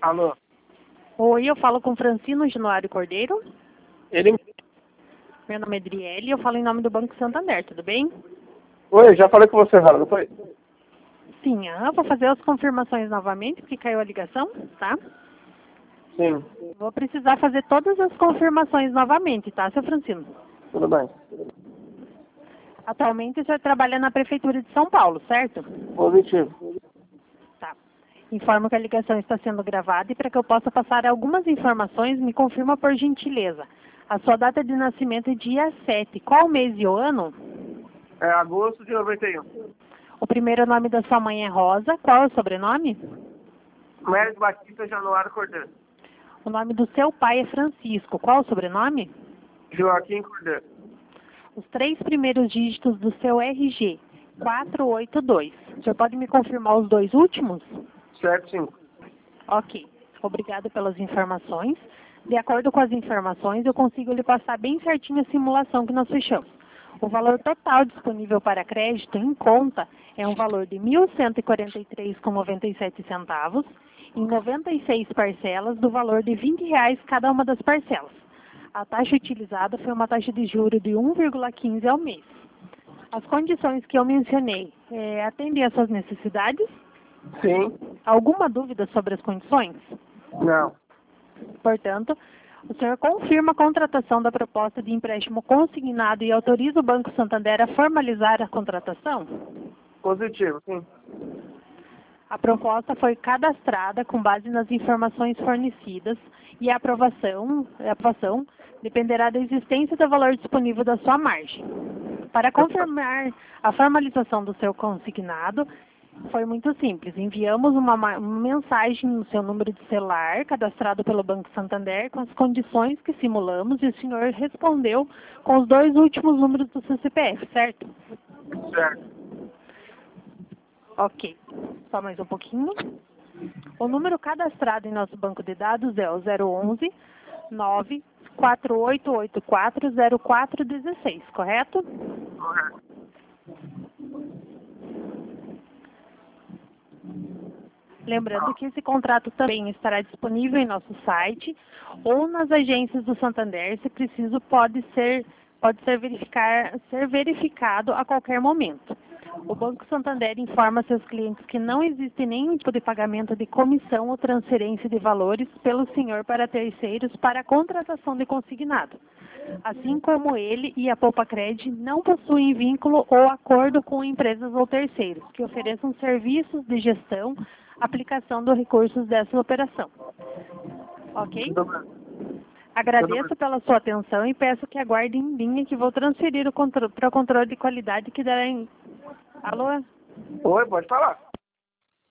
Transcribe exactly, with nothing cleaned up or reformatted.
Alô? Oi, eu falo com Francino Januário Cordeiro. Ele... Meu nome é Adriele e eu falo em nome do Banco Santander, tudo bem? Oi, já falei com você, Vara, não foi? Sim, ah, vou fazer as confirmações novamente, porque caiu a ligação, tá? Sim, Vou precisar fazer todas as confirmações novamente, tá, seu Francino? tudo bem. Atualmente o senhor trabalha na Prefeitura de São Paulo, certo? Positivo. Tá. Informo que a ligação está sendo gravada e para que eu possa passar algumas informações, me confirma por gentileza. A sua data de nascimento é dia sete. Qual mês e o ano? É agosto de noventa e um. O primeiro nome da sua mãe é Rosa. Qual é o sobrenome? Mérito Batista Januário Cordeiro. O nome do seu pai é Francisco. Qual o sobrenome? Joaquim Cordeiro. Os três primeiros dígitos do seu R G. quatro oito dois. O senhor pode me confirmar os dois últimos? Certo, sim. Ok. Obrigado pelas informações. De acordo com as informações, eu consigo lhe passar bem certinho a simulação que nós fechamos. O valor total disponível para crédito em conta é um valor de mil cento e quarenta e três reais e noventa e sete centavos em noventa e seis parcelas do valor de vinte reais cada uma das parcelas. A taxa utilizada foi uma taxa de juros de um vírgula quinze ao mês. As condições que eu mencionei é, atendem às suas necessidades? Sim. Alguma dúvida sobre as condições? Não. Portanto, o senhor confirma a contratação da proposta de empréstimo consignado e autoriza o Banco Santander a formalizar a contratação? Positivo, sim. A proposta foi cadastrada com base nas informações fornecidas e a aprovação, a aprovação dependerá da existência do valor disponível da sua margem. Para confirmar a formalização do seu consignado, foi muito simples. Enviamos uma, uma mensagem no seu número de celular, cadastrado pelo Banco Santander, com as condições que simulamos, e o senhor respondeu com os dois últimos números do seu C P F, certo? Certo. Ok. Só mais um pouquinho. O número cadastrado em nosso banco de dados é o zero onze, nove quatro oito oito quatro, zero quatro um seis, correto? Correto. Lembrando que esse contrato também estará disponível em nosso site ou nas agências do Santander, se preciso, pode ser, pode ser, verificar, ser verificado a qualquer momento. O Banco Santander informa seus clientes que não existe nenhum tipo de pagamento de comissão ou transferência de valores pelo senhor para terceiros para a contratação de consignado. Assim como ele e a Poupa-Cred não possuem vínculo ou acordo com empresas ou terceiros que ofereçam serviços de gestão, aplicação dos recursos dessa operação. Ok? Tudo bem. Agradeço pela sua atenção e peço que aguarde em linha que vou transferir o contro- para o controle de qualidade que dará em... Alô? Oi, pode falar.